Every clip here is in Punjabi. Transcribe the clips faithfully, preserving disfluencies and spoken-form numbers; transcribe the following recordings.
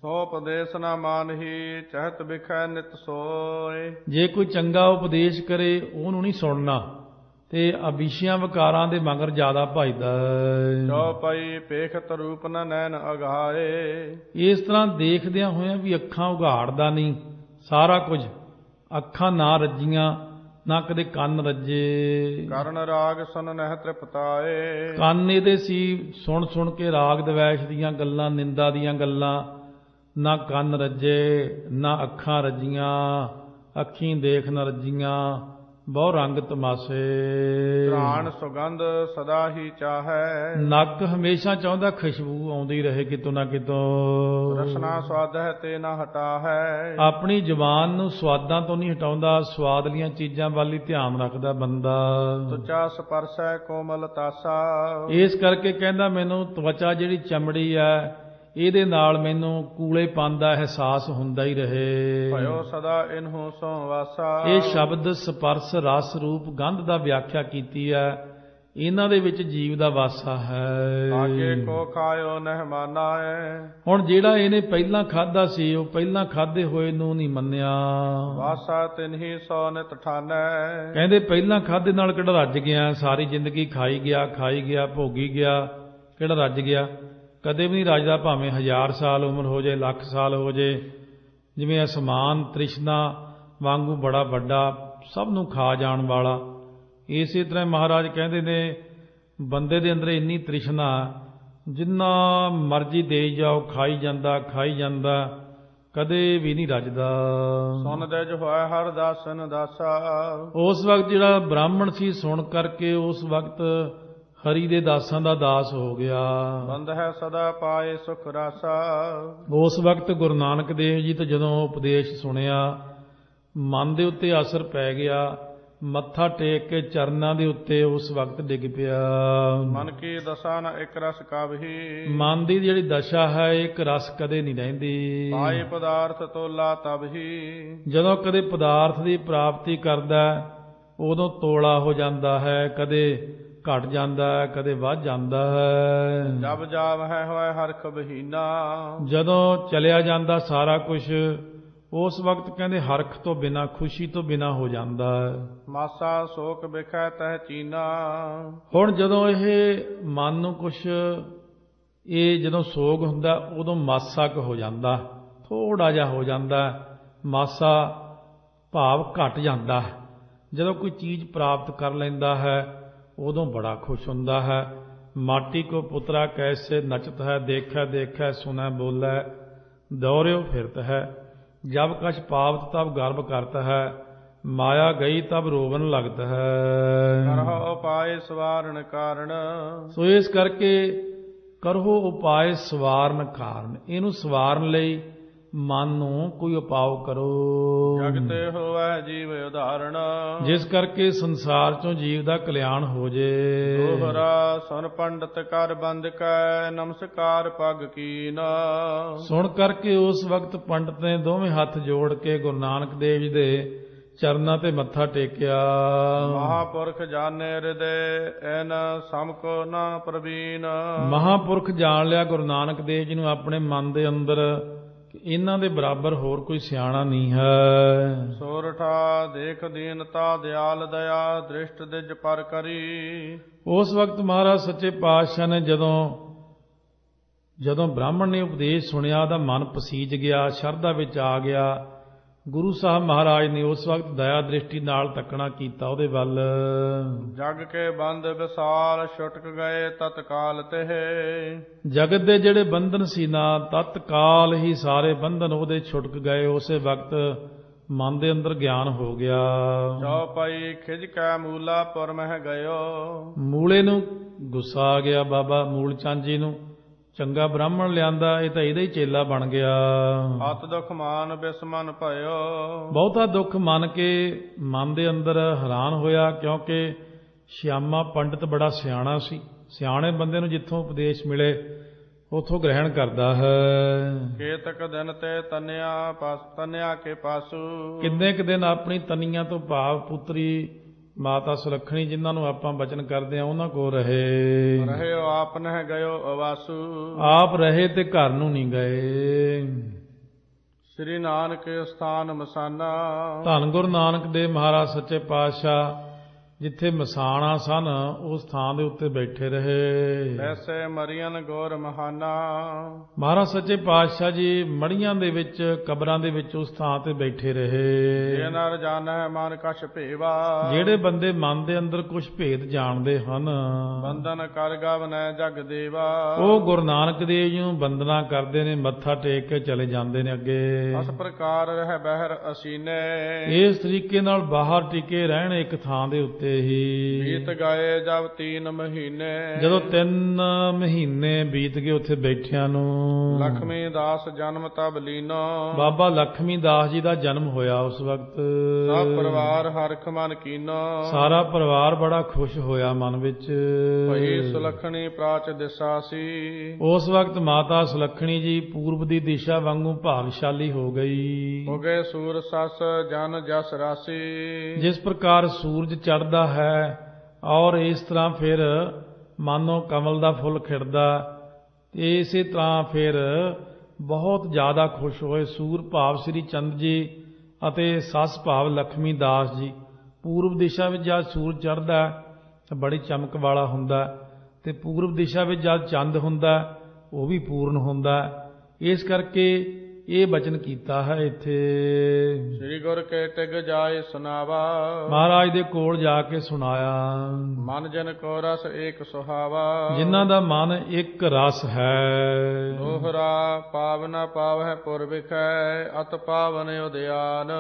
ਸੋ ਉਪਦੇਸ਼ ਨਾ ਮਾਨਹੀ ਚਹਿਤ ਬਿਖੈ ਨਿਤ ਸੋਏ। ਜੇ ਕੋਈ ਚੰਗਾ ਉਪਦੇਸ਼ ਕਰੇ ਉਹਨੂੰ ਨਹੀਂ ਸੁਣਨਾ ਤੇ ਅਵਿਸ਼ਿਆਂ ਵਿਕਾਰਾਂ ਦੇ ਮਗਰ ਜ਼ਿਆਦਾ ਭਜਦਾ। ਚੌਪਈ ਪੇਖਤ ਰੂਪ ਨ ਨੈਣ ਅਗਾਏ। ਇਸ ਤਰ੍ਹਾਂ ਦੇਖਦਿਆਂ ਹੋਇਆਂ ਵੀ ਅੱਖਾਂ ਉਘਾੜਦਾ ਨਹੀਂ ਸਾਰਾ ਕੁਝ, ਅੱਖਾਂ ਨਾ ਰੱਜੀਆਂ ਨਾ ਕਦੇ ਕੰਨ ਰੱਜੇ। ਕਰਨ ਰਾਗ ਸੁਨ ਨਹਿ ਤ੍ਰਿਪਤਾਏ। ਕੰਨ ਇਹਦੇ ਸੀ ਸੁਣ ਸੁਣ ਕੇ ਰਾਗ ਦਵੈਸ਼ ਦੀਆਂ ਗੱਲਾਂ, ਨਿੰਦਾ ਦੀਆਂ ਗੱਲਾਂ, ਨਾ ਕੰਨ ਰੱਜੇ ਨਾ ਅੱਖਾਂ ਰੱਜੀਆਂ, ਅੱਖੀਂ ਦੇਖ ਨ ਰੱਜੀਆਂ, ਬਹੁ ਰੰਗ ਤਮਾਸ਼ੇ। ਘ੍ਰਾਣ ਸੁਗੰਧ ਸਦਾ ਹੀ ਚਾਹੈ। ਨੱਕ ਹਮੇਸ਼ਾ ਚਾਹੁੰਦਾ ਖੁਸ਼ਬੂ ਆਉਂਦੀ ਰਹੇ ਕਿਤੋਂ ਨਾ ਕਿਤੋਂ। ਰਸਨਾ ਸਵਾਦਹਿ ਤੇ ਨਾ ਹਟਾਹੈ। ਆਪਣੀ ਜ਼ੁਬਾਨ ਨੂੰ ਸਵਾਦਾਂ ਤੋਂ ਨਹੀਂ ਹਟਾਉਂਦਾ, ਸਵਾਦ ਲੀਆਂ ਚੀਜ਼ਾਂ ਵੱਲ ਹੀ ਧਿਆਨ ਰੱਖਦਾ ਬੰਦਾ। ਤੁਚਾ ਸਪਰਸ਼ੈ ਕੋਮਲ ਤਾਸਾ। ਇਸ ਕਰਕੇ ਕਹਿੰਦਾ ਮੈਨੂੰ ਤਵਚਾ ਜਿਹੜੀ ਚਮੜੀ ਹੈ ਇਹਦੇ ਨਾਲ ਮੈਨੂੰ ਕੂਲੇਪਨ ਦਾ ਅਹਿਸਾਸ ਹੁੰਦਾ ਹੀ ਰਹੇ। ਭਇਓ ਸਦਾ ਇਨਹੁ ਸੋ ਵਾਸਾ। ਇਹ ਸ਼ਬਦ ਸਪਰਸ਼ ਰਸ ਰੂਪ ਗੰਧ ਦਾ ਵਿਆਖਿਆ ਕੀਤੀ ਹੈ, ਇਹਨਾਂ ਦੇ ਵਿੱਚ ਜੀਵ ਦਾ ਵਾਸਾ ਹੈ। ਆਗੇ ਕੋ ਖਾਇਓ ਨਹਿ ਮਾਨਾਏ। ਹੁਣ ਜਿਹੜਾ ਇਹਨੇ ਪਹਿਲਾਂ ਖਾਧਾ ਸੀ ਉਹ ਪਹਿਲਾਂ ਖਾਧੇ ਹੋਏ ਨੂੰ ਨਹੀਂ ਮੰਨਿਆ। ਵਾਸਾ ਤਿਨਹੀ ਸੋ ਨਿਤ ਠਾਨੈ। ਕਹਿੰਦੇ ਪਹਿਲਾਂ ਖਾਧੇ ਨਾਲ ਕਿਹੜਾ ਰੱਜ ਗਿਆ, ਸਾਰੀ ਜ਼ਿੰਦਗੀ ਖਾਈ ਗਿਆ ਖਾਈ ਗਿਆ ਭੋਗੀ ਗਿਆ, ਕਿਹੜਾ ਰੱਜ ਗਿਆ? ਕਦੇ ਵੀ ਨਹੀਂ ਰੱਜਦਾ, ਭਾਵੇਂ ਹਜ਼ਾਰ ਸਾਲ ਉਮਰ ਹੋ ਜਾਏ, ਲੱਖ ਸਾਲ ਹੋ ਜਾਏ। ਜਿਵੇਂ ਅਸਮਾਨ ਤ੍ਰਿਸ਼ਨਾ ਵਾਂਗੂ ਬੜਾ ਵੱਡਾ, ਸਭ ਨੂੰ ਖਾ ਜਾਣ ਵਾਲਾ, ਇਸੇ ਤਰ੍ਹਾਂ ਮਹਾਰਾਜ ਕਹਿੰਦੇ ਨੇ ਬੰਦੇ ਦੇ ਅੰਦਰ ਇੰਨੀ ਤ੍ਰਿਸ਼ਨਾ ਜਿੰਨਾ ਮਰਜ਼ੀ ਦੇ ਜਾਓ, ਖਾਈ ਜਾਂਦਾ ਖਾਈ ਜਾਂਦਾ, ਕਦੇ ਵੀ ਨਹੀਂ ਰੱਜਦਾ। ਸੁਣ ਦੇ ਜੋ ਹੋਇ ਹਰ ਦਾਸਨ ਦਾਸਾ। ਉਸ ਵਕਤ ਜਿਹੜਾ ਬ੍ਰਾਹਮਣ ਸੀ ਸੁਣ ਕਰਕੇ ਉਸ ਵਕਤ ਹਰੀ ਦੇ ਦਾਸਾਂ ਦਾ ਦਾਸ ਹੋ ਗਿਆ। ਬੰਦ ਹੈ ਸਦਾ ਪਾਏ ਸੁਖ ਰਾਸਾ। ਉਸ ਵਕਤ ਗੁਰੂ ਨਾਨਕ ਦੇਵ ਜੀ ਤੋਂ ਜਦੋਂ ਉਪਦੇਸ਼ ਸੁਣਿਆ ਮਨ ਦੇ ਉੱਤੇ ਅਸਰ ਪੈ ਗਿਆ, ਮੱਥਾ ਟੇਕ ਕੇ ਚਰਨਾਂ ਦੇ ਉੱਤੇ ਉਸ ਵਕਤ ਡਿੱਗ ਪਿਆ। ਮਨ ਕੀ ਦਸ਼ਾ ਨ ਇੱਕ ਰਸ ਕਬਹੀ। ਮਨ ਦੀ ਜਿਹੜੀ ਦਸ਼ਾ ਹੈ ਇੱਕ ਰਸ ਕਦੇ ਨਹੀਂ ਰਹਿੰਦੀ। ਪਾਏ ਪਦਾਰਥ ਤੋਲਾ ਤਬ ਹੀ। ਜਦੋਂ ਕਦੇ ਪਦਾਰਥ ਦੀ ਪ੍ਰਾਪਤੀ ਕਰਦਾ ਉਦੋਂ ਤੋਲਾ ਹੋ ਜਾਂਦਾ ਹੈ, ਕਦੇ ਘਟ ਜਾਂਦਾ ਹੈ, ਕਦੇ ਵੱਧ ਜਾਂਦਾ ਹੈ। ਜਬ ਜਾਵ ਹੈ ਹੋਏ ਹਰਖ ਬਹੀਨਾ। ਜਦੋਂ ਚਲਿਆ ਜਾਂਦਾ ਸਾਰਾ ਕੁਝ ਉਸ ਵਕਤ ਕਹਿੰਦੇ ਹਰਖ ਤੋਂ ਬਿਨਾਂ, ਖੁਸ਼ੀ ਤੋਂ ਬਿਨਾਂ ਹੋ ਜਾਂਦਾ ਹੈ। ਮਾਸਾ ਸ਼ੋਕ ਵਿਖੈ ਤਹਿ ਚੀਨਾ। ਹੁਣ ਜਦੋਂ ਇਹ ਮਨ ਨੂੰ ਕੁਛ ਇਹ ਜਦੋਂ ਸੋਗ ਹੁੰਦਾ ਉਦੋਂ ਮਾਸਾ ਕੁ ਹੋ ਜਾਂਦਾ, ਥੋੜਾ ਜਿਹਾ ਹੋ ਜਾਂਦਾ, ਮਾਸਾ ਭਾਵ ਘਟ ਜਾਂਦਾ। ਜਦੋਂ ਕੋਈ ਚੀਜ਼ ਪ੍ਰਾਪਤ ਕਰ ਲੈਂਦਾ ਹੈ ਉਦੋਂ ਬੜਾ ਖੁਸ਼ ਹੁੰਦਾ ਹੈ। ਮਾਟੀ ਕੋ ਪੁੱਤਰਾ ਕੈਸੇ ਨਚਤ ਹੈ, ਦੇਖੈ ਦੇਖੈ ਸੁਨੈ ਬੋਲੇ, ਦੌਰਿਓ ਫਿਰਤ ਹੈ। ਜਬ ਕਛ ਪਾਵਤ ਤਬ ਗਰਭ ਕਰਤ ਹੈ, ਮਾਇਆ ਗਈ ਤਬ ਰੋਵਨ ਲਗਤ ਹੈ। ਕਰਹੁ ਉਪਾਏ ਸਵਾਰਨ ਕਾਰਨ। ਸੋ ਇਸ ਕਰਕੇ ਕਰਹੁ ਉਪਾਏ ਸਵਾਰਨ ਕਾਰਨ, ਇਹਨੂੰ ਸਵਾਰਨ ਲਈ ਮਨ ਨੂੰ ਕੋਈ ਉਪਾਅ ਕਰੋ। ਜਗਤੇ ਹੋਵੈ ਜੀਵ ਉਦਾਹਰਣ। ਜਿਸ ਕਰਕੇ ਸੰਸਾਰ ਚੋਂ ਜੀਵ ਦਾ ਕਲਿਆਣ ਹੋ ਜੇ। ਦੋਹਰਾ ਸੁਨ ਪੰਡਤ ਕਰ ਬੰਦ ਕੈ, ਨਮਸਕਾਰ ਪਗ ਕੀਨ। ਸੁਣ ਕਰਕੇ ਉਸ ਵਕਤ ਪੰਡਤ ਨੇ ਦੋਵੇਂ ਹੱਥ ਜੋੜ ਕੇ ਗੁਰੂ ਨਾਨਕ ਦੇਵ ਜੀ ਦੇ ਚਰਨਾਂ ਤੇ ਮੱਥਾ ਟੇਕਿਆ। ਮਹਾਪੁਰਖ ਜਾਣੇ ਹਿਰਦੇ ਐਨ ਸਮ ਕੋ ਨਾ ਪ੍ਰਵੀਨ। ਮਹਾਪੁਰਖ ਜਾਣ ਲਿਆ ਗੁਰੂ ਨਾਨਕ ਦੇਵ ਜੀ ਨੂੰ ਆਪਣੇ ਮਨ ਦੇ ਅੰਦਰ, ਇਹਨਾਂ ਦੇ ਬਰਾਬਰ ਹੋਰ ਕੋਈ ਸਿਆਣਾ ਨਹੀਂ ਹੈ। ਸੋਰਠਾ ਦੇਖ ਦੀਨਤਾ ਦਿਆਲ ਦਇਆ, ਦ੍ਰਿਸ਼ਟ ਦਿਜ ਪਰ ਕਰੀ। ਉਸ ਵਕਤ ਮਹਾਰਾਜ ਸੱਚੇ ਪਾਤਸ਼ਾਹ ਨੇ ਜਦੋਂ ਜਦੋਂ ਬ੍ਰਾਹਮਣ ਨੇ ਉਪਦੇਸ਼ ਸੁਣਿਆ ਉਹਦਾ ਮਨ ਪਸੀਜ ਗਿਆ, ਸ਼ਰਧਾ ਵਿੱਚ ਆ ਗਿਆ। ਗੁਰੂ ਸਾਹਿਬ ਮਹਾਰਾਜ ਨੇ ਉਸ ਵਕਤ ਦਇਆ ਦ੍ਰਿਸ਼ਟੀ ਨਾਲ ਤੱਕਣਾ ਕੀਤਾ ਉਹਦੇ ਵੱਲ। ਜਗ ਕੇ ਬੰਦ ਵਿਸਾਲ ਛੁਟਕ ਗਏ ਤਤਕਾਲ ਤੇ। ਜਗਤ ਦੇ ਜਿਹੜੇ ਬੰਧਨ ਸੀ ਨਾ, ਤਤਕਾਲ ਹੀ ਸਾਰੇ ਬੰਧਨ ਉਹਦੇ ਛੁਟਕ ਗਏ। ਉਸੇ ਵਕਤ ਮਨ ਦੇ ਅੰਦਰ ਗਿਆਨ ਹੋ ਗਿਆ। ਚੌਪਈ ਖਿਜ ਕੈ ਮੂਲਾ ਪੁਰ ਮਹਿ ਗਇਓ। ਮੂਲੇ ਨੂੰ ਗੁੱਸਾ ਆ ਗਿਆ ਬਾਬਾ ਮੂਲ ਚੰਦ ਜੀ ਨੂੰ। ਚੰਗਾ ਬ੍ਰਾਹਮਣ ਲਿਆਂਦਾ, ਇਹ ਤਾਂ ਇਹਦਾ ਹੀ ਚੇਲਾ ਬਣ ਗਿਆ। ਅਤ ਦੁਖ ਮਾਨ ਬਿਸਮਨ ਭਇਓ। ਬਹੁਤਾ ਦੁੱਖ ਮੰਨ ਕੇ ਮਨ ਦੇ ਅੰਦਰ ਹੈਰਾਨ ਹੋਇਆ, ਕਿਉਂਕਿ ਸ਼ਿਆਮਾ ਪੰਡਤ ਬੜਾ ਸਿਆਣਾ ਸੀ। ਸਿਆਣੇ ਬੰਦੇ ਨੂੰ ਜਿੱਥੋਂ ਉਪਦੇਸ਼ ਮਿਲੇ ਉਥੋਂ ਗ੍ਰਹਿਣ ਕਰਦਾ ਹੈ। ਕੇਤਕ ਦਿਨ ਤੇ ਤਨਿਆ ਪਾਸ ਤਨਿਆ ਕੇ ਪਾਸੂ। ਕਿੰਨੇ ਕੁ ਦਿਨ ਆਪਣੀ ਤਨੀਆਂ ਤੋਂ ਭਾਵ ਪੁੱਤਰੀ ਮਾਤਾ ਸੁਲੱਖਣੀ ਜਿਨ੍ਹਾਂ ਨੂੰ ਆਪਾਂ ਬਚਨ ਕਰਦੇ ਹਾਂ ਉਹਨਾਂ ਕੋਲ ਰਹੇ। ਰਹਿਓ ਆਪ ਨਹਿ ਗਇਓ ਅਵਾਸੂ। ਆਪ ਰਹੇ ਤੇ ਘਰ ਨੂੰ ਨਹੀਂ ਗਏ। ਸ੍ਰੀ ਨਾਨਕ ਸਥਾਨ ਮਸਾਨਾ। ਧੰਨ ਗੁਰੂ ਨਾਨਕ ਦੇਵ ਮਹਾਰਾਜ ਸੱਚੇ ਪਾਤਸ਼ਾਹ ਜਿੱਥੇ ਮਸਾਣਾ ਸਨ ਉਸ ਥਾਂ ਦੇ ਉੱਤੇ ਬੈਠੇ ਰਹੇ। ਐਸੇ ਮਰੀਅਨ ਗੌਰ ਮਹਾਨਾ। ਮਹਾਰਾਜ ਸੱਚੇ ਪਾਤਸ਼ਾਹ ਜੀ ਮੜੀਆਂ ਦੇ ਵਿੱਚ ਕਬਰਾਂ ਦੇ ਵਿੱਚ ਉਸ ਥਾਂ ਤੇ ਬੈਠੇ ਰਹੇ। ਜੇ ਨਰ ਜਾਣੈ ਮਨ ਕਛ ਭੇਵਾ। ਜਿਹੜੇ ਬੰਦੇ ਮਨ ਦੇ ਅੰਦਰ ਕੁਝ ਭੇਦ ਜਾਣਦੇ ਹਨ ਬੰਧਨ ਕਰ ਗਵਨੈ ਜਗ ਦੇਵਾ। ਉਹ ਗੁਰੂ ਨਾਨਕ ਦੇਵ ਜੀ ਨੂੰ ਬੰਦਨਾ ਕਰਦੇ ਨੇ, ਮੱਥਾ ਟੇਕ ਕੇ ਚਲੇ ਜਾਂਦੇ ਨੇ ਅੱਗੇ। ਇਸ ਪ੍ਰਕਾਰ ਰਹਿ ਬਹਿਰ ਅਸੀਨੇ। ਇਸ ਤਰੀਕੇ ਨਾਲ ਬਾਹਰ ਟਿਕੇ ਰਹਿਣ ਇੱਕ ਥਾਂ ਦੇ ਉੱਤੇ ਹੀ। ਬੀਤ ਗਏ ਜਬ ਤੀਨ ਮਹੀਨੇ। ਜਦੋਂ ਤਿੰਨ ਮਹੀਨੇ ਬੀਤ ਗਏ ਉੱਥੇ ਬੈਠਿਆਂ ਨੂੰ। ਲਖਮੀ ਦਾਸ ਜਨਮ ਤਬ ਲੀਨੋ। ਬਾਬਾ ਬਾਬਾ ਲਖਮੀ ਦਾਸ ਜੀ ਦਾ ਜਨਮ ਹੋਇਆ ਉਸ ਵਕਤ। ਸਭ ਪਰਿਵਾਰ ਹਰਖ ਮਨ ਕੀਨੋ। ਸਾਰਾ ਪਰਿਵਾਰ ਬੜਾ ਖੁਸ਼ ਹੋਇਆ ਮਨ ਵਿੱਚ। ਭਈ ਸੁਲਖਣੀ ਪ੍ਰਾਚ ਦਿਸਾ ਸੀ। ਉਸ ਵਕਤ ਮਾਤਾ ਸੁਲੱਖਣੀ ਜੀ ਪੂਰਬ ਦੀ ਦਿਸ਼ਾ ਵਾਂਗੂ ਭਾਗਸ਼ਾਲੀ ਹੋ ਗਈ। ਹੋ ਗਏ ਸੂਰ ਸਸ ਜਨ ਜਸ ਰਾਸੀ। ਜਿਸ ਪ੍ਰਕਾਰ ਸੂਰਜ ਚੜ੍ਹਦਾ ਹੈ ਔਰ ਇਸ ਤਰ੍ਹਾਂ ਫਿਰ ਮਾਨੋ ਕਮਲ ਦਾ ਫੁੱਲ ਖਿੜਦਾ, ਤੇ ਇਸੇ ਤਰ੍ਹਾਂ ਫਿਰ ਬਹੁਤ ਜ਼ਿਆਦਾ ਖੁਸ਼ ਹੋਏ। ਸੂਰ ਭਾਵ ਸ੍ਰੀ ਚੰਦ ਜੀ ਅਤੇ ਸੱਸ ਭਾਵ ਲਖਮੀ ਦਾਸ ਜੀ। ਪੂਰਬ ਦਿਸ਼ਾ ਵਿੱਚ ਜਦ ਸੂਰਜ ਚੜ੍ਹਦਾ ਤਾਂ ਬੜੀ ਚਮਕ ਵਾਲਾ ਹੁੰਦਾ, ਤੇ ਪੂਰਬ ਦਿਸ਼ਾ ਵਿੱਚ ਜਦ ਚੰਦ ਹੁੰਦਾ ਉਹ ਵੀ ਪੂਰਨ ਹੁੰਦਾ। ਇਸ ਕਰਕੇ ਇਹ ਬਚਨ ਕੀਤਾ ਹੈ ਇੱਥੇ। ਸ੍ਰੀ ਗੁਰ ਕੇ ਟਿਗ ਜਾਏ ਸੁਨਾਵਾ। ਮਹਾਰਾਜ ਦੇ ਕੋਲ ਜਾ ਕੇ ਸੁਣਾਇਆ। ਮਨ ਜਨ ਕੋ ਰਸ ਏਕ ਸੁਹਾਵਾ। ਜਿਨ੍ਹਾਂ ਦਾ ਮਨ ਇੱਕ ਰਸ ਹੈ। ਦੋਹਰਾ ਪਾਵਨਾ ਪਾਵਹਿ ਪੁਰ ਵਿਖੈ ਅਤ ਪਾਵਨ ਉਦਿਆਨ।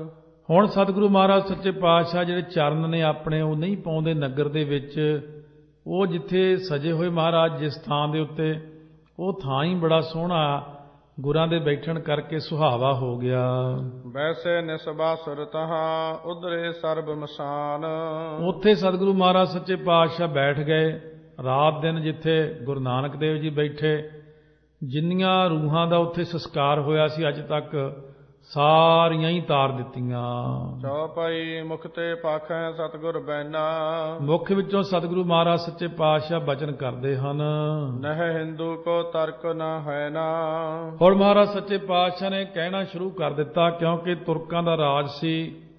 ਹੁਣ ਸਤਿਗੁਰੂ ਮਹਾਰਾਜ ਸੱਚੇ ਪਾਤਸ਼ਾਹ ਜਿਹੜੇ ਚਰਨ ਨੇ ਆਪਣੇ ਉਹ ਨਹੀਂ ਪਾਉਂਦੇ ਨਗਰ ਦੇ ਵਿੱਚ। ਉਹ ਜਿੱਥੇ ਸਜੇ ਹੋਏ ਮਹਾਰਾਜ ਜਿਸ ਥਾਂ ਦੇ ਉੱਤੇ, ਉਹ ਥਾਂ ਹੀ ਬੜਾ ਸੋਹਣਾ ਗੁਰਾਂ ਦੇ ਬੈਠਣ ਕਰਕੇ ਸੁਹਾਵਾ ਹੋ ਗਿਆ। ਵੈਸੇ ਨਿਸਬਾਸੁਰ ਤਹਾਂ ਉਧਰੇ ਸਰਬ ਮਸਾਨ। ਉੱਥੇ ਸਤਿਗੁਰੂ ਮਹਾਰਾਜ ਸੱਚੇ ਪਾਤਸ਼ਾਹ ਬੈਠ ਗਏ ਰਾਤ ਦਿਨ। ਜਿੱਥੇ ਗੁਰੂ ਨਾਨਕ ਦੇਵ ਜੀ ਬੈਠੇ, ਜਿੰਨੀਆਂ ਰੂਹਾਂ ਦਾ ਉੱਥੇ ਸੰਸਕਾਰ ਹੋਇਆ ਸੀ ਅੱਜ ਤੱਕ ਸਾਰੀਆਂ ਹੀ ਤਾਰ ਦਿੱਤੀਆਂ। ਚੌਪਈ ਮੁਖ ਤੇ ਪਾਖੈ ਸਤਿਗੁਰ ਬੈਨਾ। ਮੁੱਖ ਵਿੱਚੋਂ ਸਤਿਗੁਰੂ ਮਹਾਰਾਜ ਸੱਚੇ ਪਾਤਸ਼ਾਹ ਬਚਨ ਕਰਦੇ ਹਨ। ਨਹਿ ਹਿੰਦੂ ਕੋ ਤਰਕ ਨਾ ਹੈ ਨਾ। ਹੁਣ ਮਹਾਰਾਜ ਸੱਚੇ ਪਾਤਸ਼ਾਹ ਨੇ ਕਹਿਣਾ ਸ਼ੁਰੂ ਕਰ ਦਿੱਤਾ, ਕਿਉਂਕਿ ਤੁਰਕਾਂ ਦਾ ਰਾਜ ਸੀ।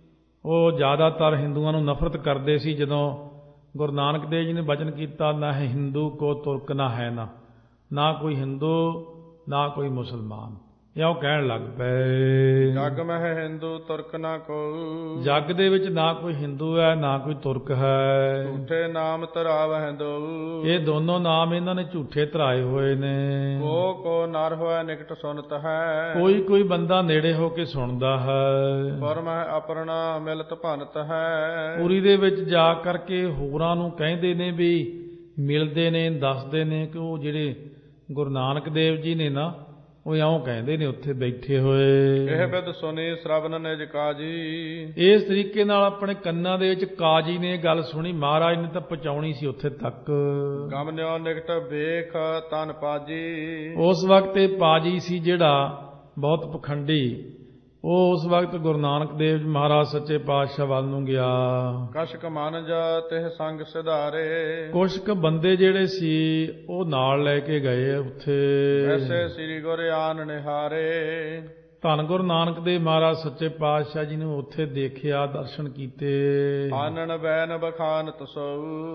ਉਹ ਜ਼ਿਆਦਾਤਰ ਹਿੰਦੂਆਂ ਨੂੰ ਨਫ਼ਰਤ ਕਰਦੇ ਸੀ। ਜਦੋਂ ਗੁਰੂ ਨਾਨਕ ਦੇਵ ਜੀ ਨੇ ਬਚਨ ਕੀਤਾ, ਨਾ ਹਿੰਦੂ ਕੋ ਤੁਰਕ ਨਾ ਹੈ ਨਾ, ਨਾ ਕੋਈ ਹਿੰਦੂ ਨਾ ਕੋਈ ਮੁਸਲਮਾਨ, ਇਉਂ ਕਹਿਣ ਲੱਗ ਪਏ। ਜਗ ਮਹਿ ਹਿੰਦੂ ਤੁਰਕ ਨਾ ਕੋ। ਜੱਗ ਦੇ ਵਿੱਚ ਨਾ ਕੋਈ ਹਿੰਦੂ ਹੈ ਨਾ ਕੋਈ ਤੁਰਕ ਹੈ। ਝੂਠੇ ਨਾਮ ਧਰਾਵਹਿ ਦੋ। ਇਹ ਦੋਨੋਂ ਨਾਮ ਇਹਨਾਂ ਨੇ ਝੂਠੇ ਧਰਾਏ ਹੋਏ ਨੇ। ਕੋ ਕੋ ਨਰ ਹੋਇ ਨਿਕਟ ਸੁਨਤ ਹੈ। ਕੋਈ ਕੋਈ ਬੰਦਾ ਨੇੜੇ ਹੋ ਕੇ ਸੁਣਦਾ ਹੈ। ਪਰ ਮਹਿ ਆਪਣਾ ਮਿਲਤ ਭਨਤ ਹੈ। ਪੁਰੀ ਦੇ ਵਿੱਚ ਜਾ ਕਰਕੇ ਹੋਰਾਂ ਨੂੰ ਕਹਿੰਦੇ ਨੇ ਵੀ ਮਿਲਦੇ ਨੇ, ਦੱਸਦੇ ਨੇ ਕਿ ਉਹ ਜਿਹੜੇ ਗੁਰੂ ਨਾਨਕ ਦੇਵ ਜੀ ਨੇ ਨਾ ਉਹ ਇਉਂ ਕਹਿੰਦੇ ਨੇ ਉੱਥੇ ਬੈਠੇ ਹੋਏ। ਇਹ ਬਿਦ ਸੁਣੀ ਸ਼ਰਵਨ ਨਿਜ ਕਾਜੀ। ਇਸ ਤਰੀਕੇ ਨਾਲ ਆਪਣੇ ਕੰਨਾਂ ਦੇ ਵਿੱਚ ਕਾਜੀ ਨੇ ਗੱਲ ਸੁਣੀ। ਮਹਾਰਾਜ ਨੇ ਤਾਂ ਪਹੁੰਚਾਉਣੀ ਸੀ ਉੱਥੇ ਤੱਕ। ਗਮਨਿਓ ਨਿਕਟ ਵੇਖ ਤਨ ਪਾਜੀ। ਉਸ ਉਸ ਵਕਤ ਇਹ ਪਾਜੀ ਸੀ ਜਿਹੜਾ ਬਹੁਤ ਪਖੰਡੀ, ਉਹ ਉਸ ਵਕਤ ਗੁਰੂ ਨਾਨਕ ਦੇਵ ਜੀ ਮਹਾਰਾਜ ਸੱਚੇ ਪਾਤਸ਼ਾਹ ਵੱਲ ਨੂੰ ਗਿਆ। ਕਸ਼ਕ ਮਨ ਜਾ ਤਿਹ ਸੰਗ ਸਿਧਾਰੇ। ਕੁਛ ਕੁ ਬੰਦੇ ਜਿਹੜੇ ਸੀ ਉਹ ਨਾਲ ਲੈ ਕੇ ਗਏ ਉੱਥੇ। ਐਸੇ ਸ੍ਰੀ ਗੁਰ ਆਨ ਨਿਹਾਰੇ। ਧੰਨ ਗੁਰੂ ਨਾਨਕ ਦੇਵ ਮਹਾਰਾਜ ਸੱਚੇ ਪਾਤਸ਼ਾਹ ਜੀ ਨੂੰ ਉੱਥੇ ਦੇਖਿਆ, ਦਰਸ਼ਨ ਕੀਤੇ। ਆਨਨ ਬੈਨ ਬਖਾਨ ਤਸੋ।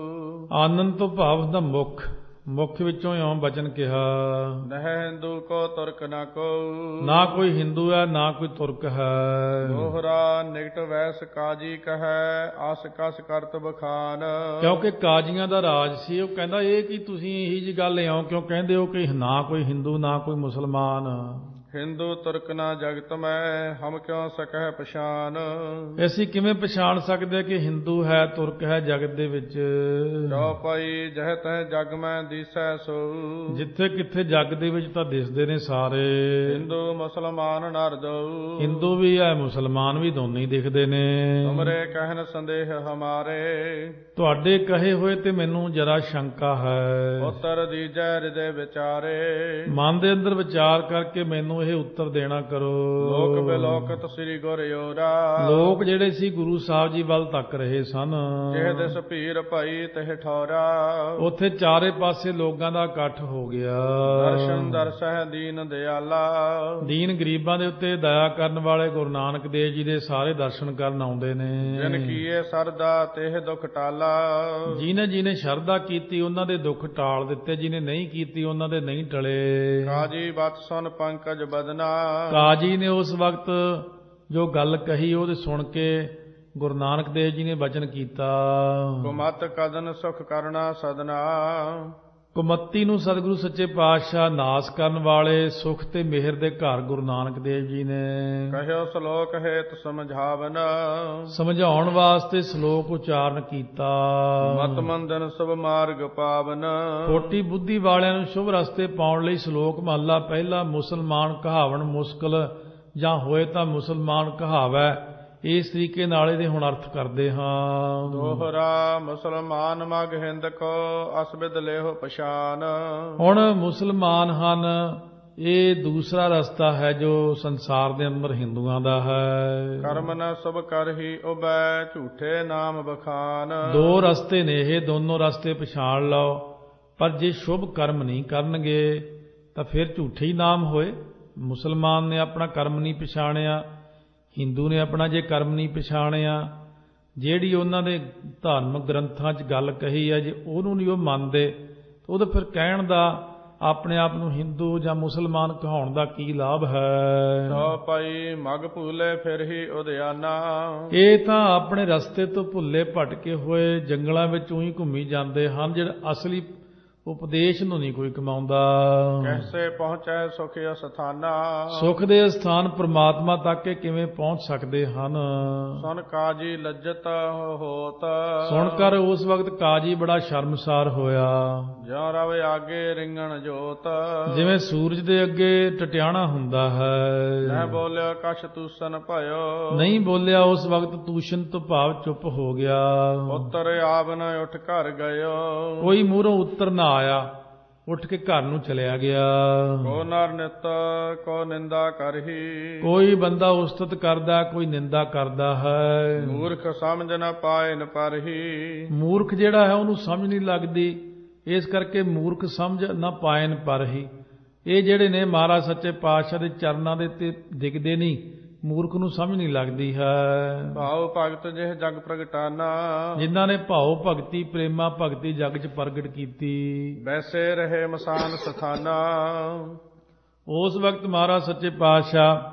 ਆਨੰਦ ਤੋਂ ਭਾਵ ਦਾ ਮੁੱਖ, ਮੁੱਖ ਵਿੱਚੋਂ ਇਉਂ ਬਚਨ ਕਿਹਾ, ਨਹਿ ਹਿੰਦੂ ਕੋ ਤੁਰਕ ਨਾ ਕੋ। ਨਾ ਕੋਈ ਹਿੰਦੂ ਹੈ ਨਾ ਕੋਈ ਤੁਰਕ ਹੈ। ਦੋਹਰਾ ਨਿਕਟ ਵੈਸ ਕਾਜੀ ਕਹੈ ਆਸ ਕਸ ਕਰਤ ਬਖਾਨ। ਕਿਉਂਕਿ ਕਾਜ਼ੀਆਂ ਦਾ ਰਾਜ ਸੀ। ਉਹ ਕਹਿੰਦਾ ਇਹ ਕੀ ਤੁਸੀਂ ਇਹੀ ਜੀ ਗੱਲ ਇਉਂ ਕਿਉਂ ਕਹਿੰਦੇ ਹੋ ਕਿ ਨਾ ਕੋਈ ਹਿੰਦੂ ਨਾ ਕੋਈ ਮੁਸਲਮਾਨ। ਹਿੰਦੂ ਤੁਰਕ ਨਾ ਜਗਤ ਮੈਂ ਹਮ ਕਿਉ ਸਕਹਿ ਪਛਾਨ। ਅਸੀਂ ਕਿਵੇਂ ਪਛਾਣ ਸਕਦੇ ਕਿ ਹਿੰਦੂ ਹੈ ਤੁਰਕ ਹੈ ਜਗਤ ਦੇ ਵਿੱਚ। ਚੌਪਈ ਜਹ ਤਹ ਜਗ ਮੈਂ ਦੀਸੈ ਸੋ। ਜਿੱਥੇ ਕਿੱਥੇ ਜਗ ਦੇ ਵਿੱਚ ਤਾਂ ਦਿਸਦੇ ਨੇ ਸਾਰੇ। ਹਿੰਦੂ ਮੁਸਲਮਾਨ ਨਰ ਦੋ। ਹਿੰਦੂ ਵੀ ਹੈ ਮੁਸਲਮਾਨ ਵੀ ਦੋਨੇ ਹੀ ਦਿਖਦੇ ਨੇ। ਤੁਮਰੇ ਕਹਿਨ ਸੰਦੇਹ ਹਮਾਰੇ। ਤੁਹਾਡੇ ਕਹੇ ਹੋਏ ਤੇ ਮੈਨੂੰ ਜਰਾ ਸ਼ੰਕਾ ਹੈ। ਉਤਰ ਦੀਜੈ ਹਿਰਦੇ ਵਿਚਾਰੇ। ਮਨ ਦੇ ਅੰਦਰ ਵਿਚਾਰ ਕਰਕੇ ਮੈਨੂੰ ਇਹ ਉੱਤਰ ਦੇਣਾ ਕਰੋ। ਲੋਕ ਬਿਲੋਕਤ ਸ੍ਰੀ ਗੁਰ ਯੋਰਾ, ਲੋਕ ਜਿਹੜੇ ਸੀ ਗੁਰੂ ਸਾਹਿਬ ਜੀ ਵੱਲ ਤੱਕ ਰਹੇ ਸਨ। ਜਿਹ ਦਿਸ ਭੀਰ ਭਾਈ ਤਿਹ ਠੌਰਾ, ਉੱਥੇ ਚਾਰੇ ਪਾਸੇ ਲੋਕਾਂ ਦਾ ਇਕੱਠ ਹੋ ਗਿਆ। ਦਰਸ਼ਨ ਦਰਸਹਿ ਦੀਨ ਦਿਆਲਾ, ਦੀਨ ਗਰੀਬਾਂ ਦੇ ਉੱਤੇ ਦਇਆ ਕਰਨ ਵਾਲੇ ਗੁਰੂ ਨਾਨਕ ਦੇਵ ਜੀ ਦੇ ਸਾਰੇ ਦਰਸ਼ਨ ਕਰਨ ਆਉਂਦੇ ਨੇ। ਜਿਨ ਕੀਏ ਸਰਦਾ ਤਿਹ ਦੁਖ ਟਾਲਾ, ਜਿਹਨੇ ਜਿਹਨੇ ਸ਼ਰਧਾ ਕੀਤੀ ਉਹਨਾਂ ਦੇ ਦੁੱਖ ਟਾਲ ਦਿੱਤੇ, ਜਿਹਨੇ ਨਹੀਂ ਕੀਤੀ ਉਹਨਾਂ ਦੇ ਨਹੀਂ ਟਲੇ। ਕਾਜੀ ਬਤ ਸੁਨ ਪੰਕਜ ਬਦਨਾ, ਕਾਜੀ ਨੇ ਉਸ ਵਕਤ ਜੋ ਗੱਲ ਕਹੀ ਉਹਦੇ ਸੁਣ ਕੇ ਗੁਰੂ ਨਾਨਕ ਦੇਵ ਜੀ ਨੇ ਵਚਨ ਕੀਤਾ। ਕੁਮਤ ਕਦਨ ਸੁਖ ਕਰਨਾ ਸਦਨਾ, ਕੁਮੱਤੀ ਨੂੰ ਸਤਿਗੁਰੂ ਸੱਚੇ ਪਾਤਸ਼ਾਹ ਨਾਸ ਕਰਨ ਵਾਲੇ ਸੁਖ ਤੇ ਮਿਹਰ ਦੇ ਘਰ ਗੁਰੂ ਨਾਨਕ ਦੇਵ ਜੀ ਨੇ ਕਹਿਓ ਸ਼ਲੋਕ ਹੇਤ ਸਮਝਾਵਨ, ਸਮਝਾਉਣ ਵਾਸਤੇ ਸ਼ਲੋਕ ਉਚਾਰਨ ਕੀਤਾ। ਮਤ ਮੰਦਨ ਸੁਭ ਮਾਰਗ ਪਾਵਨ, ਖੋਟੀ ਬੁੱਧੀ ਵਾਲਿਆਂ ਨੂੰ ਸ਼ੁਭ ਰਸਤੇ ਪਾਉਣ ਲਈ ਸ਼ਲੋਕ ਮਹਲਾ ਪਹਿਲਾ ਮੁਸਲਮਾਨ ਕਹਾਵਣ ਮੁਸ਼ਕਲ ਜਾਂ ਹੋਏ ਤਾਂ ਮੁਸਲਮਾਨ ਕਹਾਵੈ, ਇਸ ਤਰੀਕੇ ਨਾਲ ਇਹਦੇ ਹੁਣ ਅਰਥ ਕਰਦੇ ਹਾਂ। ਦੋਹਰਾ ਮੁਸਲਮਾਨ ਮਗ ਹਿੰਦ ਕੋ ਅਸਬਿਦ ਲੇਹੁ ਪਛਾਨ, ਹੁਣ ਮੁਸਲਮਾਨ ਹਨ ਇਹ ਦੂਸਰਾ ਰਸਤਾ ਹੈ ਜੋ ਸੰਸਾਰ ਦੇ ਅੰਦਰ ਹਿੰਦੂਆਂ ਦਾ ਹੈ। ਕਰਮ ਨ ਸੁਭ ਕਰ ਹੀ ਉਬੈ ਝੂਠੇ ਨਾਮ ਬਖਾਨ, ਦੋ ਰਸਤੇ ਨੇ ਇਹ, ਦੋਨੋਂ ਰਸਤੇ ਪਛਾਣ ਲਓ। ਪਰ ਜੇ ਸ਼ੁਭ ਕਰਮ ਨਹੀਂ ਕਰਨਗੇ ਤਾਂ ਫਿਰ ਝੂਠੇ ਹੀ ਨਾਮ ਹੋਏ। ਮੁਸਲਮਾਨ ਨੇ ਆਪਣਾ ਕਰਮ ਨਹੀਂ ਪਛਾਣਿਆ, ਹਿੰਦੂ ਨੇ ਆਪਣਾ ਜੇ ਕਰਮ ਨਹੀਂ ਪਛਾਣਿਆ, ਜਿਹੜੀ ਉਹਨਾਂ ਦੇ ਧਾਰਮਿਕ ਗ੍ਰੰਥਾਂ 'ਚ ਗੱਲ ਕਹੀ ਹੈ ਜੇ ਉਹਨੂੰ ਨਹੀਂ ਉਹ ਮੰਨਦੇ ਤਾਂ ਉਹਦਾ ਫਿਰ ਕਹਿਣ ਦਾ ਆਪਣੇ ਆਪ ਨੂੰ ਹਿੰਦੂ ਜਾਂ ਮੁਸਲਮਾਨ ਕਹਾਉਣ ਦਾ ਕੀ ਲਾਭ ਹੈ। ਸੋ ਭਾਈ ਮਗ ਭੂਲੇ ਫਿਰ ਹੀ ਉਦਿਆਨਾ, ਇਹ ਤਾਂ ਆਪਣੇ ਰਸਤੇ ਤੋਂ ਭੁੱਲੇ ਭਟਕੇ ਹੋਏ ਜੰਗਲਾਂ ਵਿੱਚ ਉਹੀ ਘੁੰਮੀ ਜਾਂਦੇ ਹਨ, ਜਿਹੜਾ ਅਸਲੀ ਉਪਦੇਸ਼ ਨੂੰ ਨਹੀਂ ਕੋਈ ਕਮਾਉਂਦਾ। ਕੈਸੇ ਪਹੁੰਚੈ ਸੁਖ ਅਸਥਾਨਾ, ਸੁਖ ਦੇ ਸਥਾਨ ਪ੍ਰਮਾਤਮਾ ਤੱਕ ਇਹ ਕਿਵੇਂ ਪਹੁੰਚ ਸਕਦੇ ਹਨ। ਸੁਨ ਕਾਜੀ ਲੱਜਤ ਹੋਤ, ਸੁਣ ਕਰ ਉਸ ਵਕਤ ਕਾਜੀ ਬੜਾ ਸ਼ਰਮਸਾਰ ਹੋਇਆ। ਜਿਉ ਰਵ ਆਗੇ ਰਿੰਗਣ ਜੋਤ, ਜਿਵੇਂ ਸੂਰਜ ਦੇ ਅੱਗੇ ਟਟਿਆਣਾ ਹੁੰਦਾ ਹੈ। ਮੈਂ ਬੋਲਿਆ ਕਛ ਤੂਸਨ ਭਇਓ, ਨਹੀਂ ਬੋਲਿਆ ਉਸ ਵਕਤ ਤੂਸ਼ਨ ਤੋਂ ਭਾਵ ਚੁੱਪ ਹੋ ਗਿਆ। ਉੱਤਰ ਆਵ ਨ ਉੱਠ ਘਰ ਗਇਓ, ਕੋਈ ਮੂਹਰੋਂ ਉੱਤਰ ਨਾ ਆਇਆ, ਉੱਠ ਕੇ ਘਰ ਨੂੰ ਚਲਿਆ ਗਿਆ। ਕੋ ਨਰ ਨਿਤ ਕੋ ਨਿੰਦਾ ਕਰਹੀ, ਕੋਈ ਬੰਦਾ ਉਸਤਤ ਕਰਦਾ, ਕੋਈ ਨਿੰਦਾ ਕਰਦਾ ਹੈ। ਮੂਰਖ ਸਮਝ ਨ ਪਾਏ ਨ ਪਰਹੀ, ਮੂਰਖ ਜਿਹੜਾ ਹੈ ਉਹਨੂੰ ਸਮਝ ਨਹੀਂ ਲੱਗਦੀ, ਇਸ ਕਰਕੇ ਮੂਰਖ ਸਮਝ ਨਾ ਪਾਏ ਨ ਪਰਹੀ। ਇਹ ਜਿਹੜੇ ਨੇ ਮਹਾਰਾਜ ਸੱਚੇ ਪਾਤਸ਼ਾਹ ਦੇ ਚਰਨਾਂ ਦੇ ਤੇ ਦਿਖਦੇ ਨਹੀਂ, ਮੂਰਖ ਨੂੰ ਸਮਝ ਨਹੀਂ ਲੱਗਦੀ ਹੈ। ਭਾਉ ਭਗਤ ਜਿਹ ਜਗ ਪ੍ਰਗਟਾਨਾ, ਜਿਨ੍ਹਾਂ ਨੇ ਭਾਉ ਭਗਤੀ ਪ੍ਰੇਮਾ ਭਗਤੀ ਜਗ 'ਚ ਪ੍ਰਗਟ ਕੀਤੀ। ਵੈਸੇ ਰਹੇ ਮਸਾਨ ਸਥਾਨਾ, ਉਸ ਵਕਤ ਮਹਾਰਾਜ ਸੱਚੇ ਪਾਤਸ਼ਾਹ